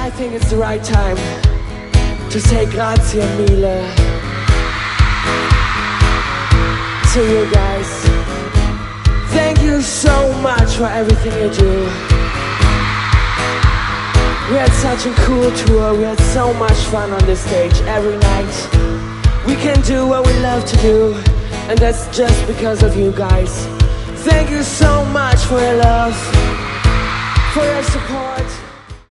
I think it's the right time to say grazie mille to you guys. Thank you so much for everything you do. We had such a cool tour, we had so much fun on this stage every night. We can do what we love to do, and that's just because of you guys. Thank you so much for your love, for your support.